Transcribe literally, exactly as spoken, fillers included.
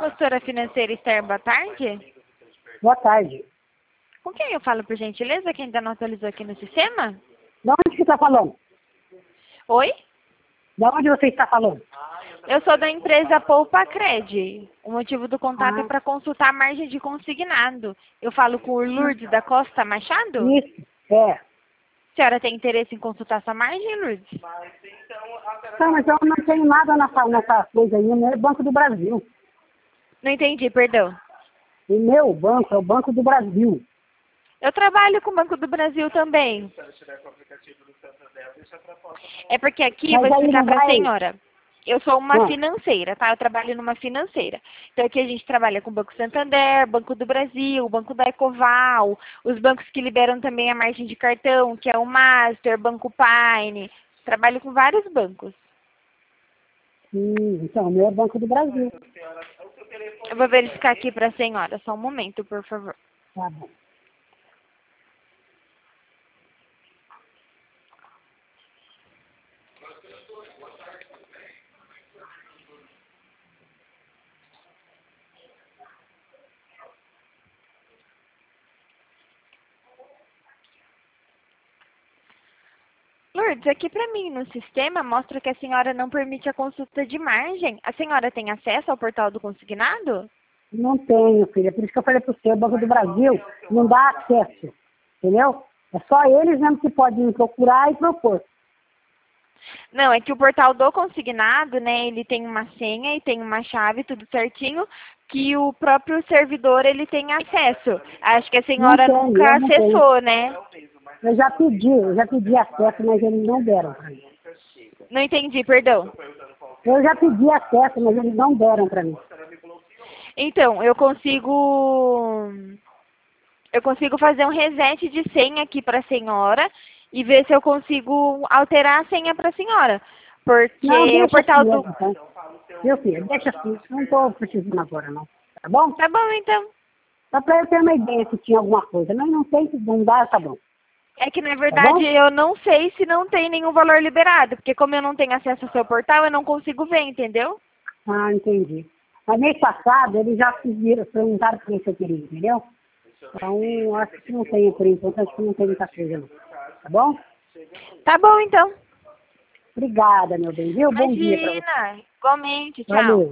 Consultora financeira Esther, boa tarde. Boa tarde. Com quem eu falo, por gentileza, que ainda não atualizou aqui no sistema? De onde você está falando? Oi? De onde você está falando? Eu sou da empresa Poupa Cred. O motivo do contato é Ah, para consultar a margem de consignado. Eu falo com o Lourdes da Costa Machado? isso, é. A senhora tem interesse em consultar essa margem, Lourdes? Não, mas eu não tenho nada nessa, nessa coisa aí, o meu é Banco do Brasil. Não entendi, perdão. O meu banco é o Banco do Brasil. Eu trabalho com o Banco do Brasil também. É porque aqui, eu Mas vou aí explicar não para a vai... senhora. Eu sou uma Não. financeira, tá? Eu trabalho numa financeira. Então aqui a gente trabalha com o Banco Santander, Banco do Brasil, Banco da Ecoval, os bancos que liberam também a margem de cartão, que é o Master, Banco Paine. Trabalho com vários bancos. Hum, então, o meu é Banco do Brasil. Eu vou verificar aqui para a senhora, só um momento, por favor. Tá bom. Lourdes, aqui para mim no sistema mostra que a senhora não permite a consulta de margem. A senhora tem acesso ao portal do consignado? Não tenho, filha. Por isso que eu falei para você, o Banco do Brasil não dá acesso. Entendeu? É só eles mesmo que podem procurar e propor. Não, é que o portal do consignado, né, ele tem uma senha e tem uma chave, tudo certinho, que o próprio servidor, ele tem acesso. Acho que a Não senhora tenho, nunca eu não tenho. acessou, né? Eu já pedi, eu já pedi acesso, mas eles não deram para mim. Não entendi, perdão. Eu já pedi acesso, mas eles não deram para mim. Então, eu consigo... Eu consigo fazer um reset de senha aqui para a senhora e ver se eu consigo alterar a senha para a senhora. Porque Não, o deixa assim portal do... mesmo, então. Meu filho, deixa assim. Não estou precisando agora, não. Tá bom? Tá bom, então. Só para eu ter uma ideia se tinha alguma coisa. Mas não tem, se não dá, tá bom. É que, na Tá bom? verdade, eu não sei se não tem nenhum valor liberado, porque como eu não tenho acesso ao seu portal, eu não consigo ver, entendeu? Ah, entendi. Mas mês passado, eles já pediram, perguntaram para mim se eu queria, entendeu? Então, acho que não tem, por enquanto, acho que não tem muita coisa, não. Tá bom? Tá bom, então. Obrigada, meu bem, viu? Bom dia para você. Imagina, igualmente, tchau. Valeu.